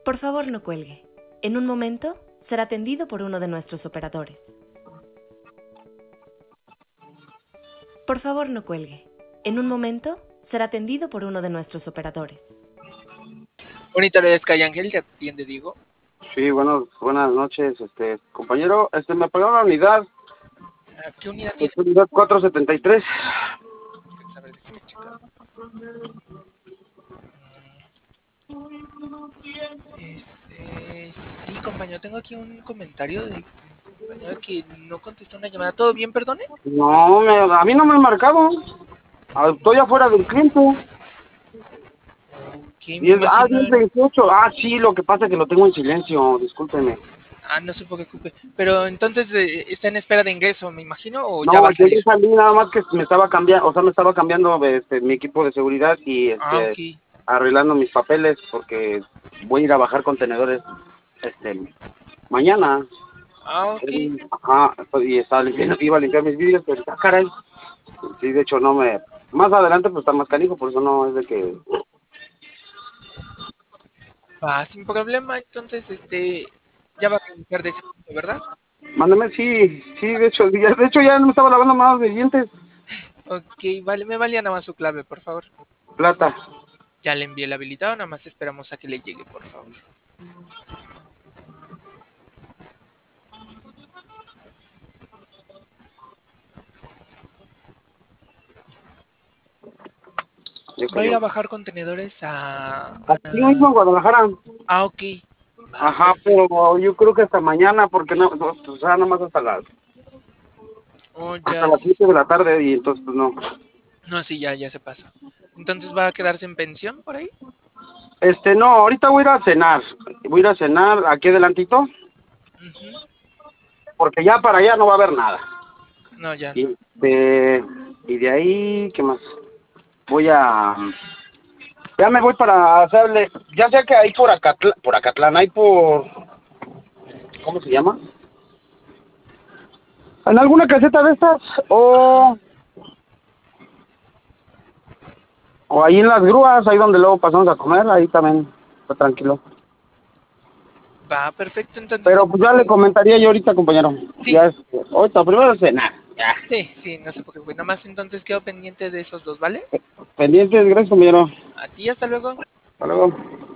Por favor, no cuelgue. En un momento será atendido por uno de nuestros operadores. Por favor, no cuelgue. En un momento será atendido por uno de nuestros operadores. Bonita de Sky Ángel, te atiende, digo. Sí, buenas noches, compañero, me pagaron la unidad, ¿A qué unidad tienes? unidad 473. A ver, déjame checar. Sí, compañero, tengo aquí un comentario de compañero que no contestó una llamada. ¿Todo bien, perdone? No, a mí no me han marcado, estoy afuera del cliente. Ok, me imagino. 1028, sí, lo que pasa es que lo tengo en silencio, discúlpeme. No se preocupe. Pero entonces está en espera de ingreso, me imagino, o ya No, va a yo salir. ya salí, nada más que me estaba cambiando mi equipo de seguridad y Ok. arreglando mis papeles porque voy a ir a bajar contenedores mañana. Ok. Ajá, y iba a limpiar mis vídeos, pero caray. Sí, de hecho más adelante pues está más canijo, por eso no es de que... Va, sin problema, entonces ya va a comenzar de ese punto, ¿verdad? Mándame, sí, de hecho ya no me estaba lavando más de dientes. Ok, vale, me valía nada más su clave, por favor. Plata. Ya le envié el habilitado, nada más esperamos a que le llegue, por favor. Va a ir a bajar contenedores Aquí mismo en Guadalajara. Ok. Va, Ajá, perfecto. pero yo creo que hasta mañana, porque o sea, nomás Oh, hasta ya, las sí. 7 de la tarde y entonces pues no. No, sí, ya se pasa. Entonces va a quedarse en pensión por ahí. No, ahorita voy a ir a cenar. Voy a ir a cenar aquí adelantito, Ujú. porque ya para allá no va a haber nada. No, ya Y, no. y de ahí, ¿qué más? Voy a... Ya me voy para hacerle... Ya sé que ahí por Acatlán, hay por... ¿Cómo se llama? ¿En alguna caseta de estas? Ajá. O ahí en las grúas, ahí donde luego pasamos a comer, ahí también está tranquilo. Va, perfecto, entonces. Pero pues ya le comentaría yo ahorita, compañero. Sí, Ya ahorita primero cenar. Ya. sí, no se preocupe. Nada más entonces quedo pendiente de esos dos, ¿vale? Pendientes, gracias, compañero. A ti, hasta luego. Hasta luego.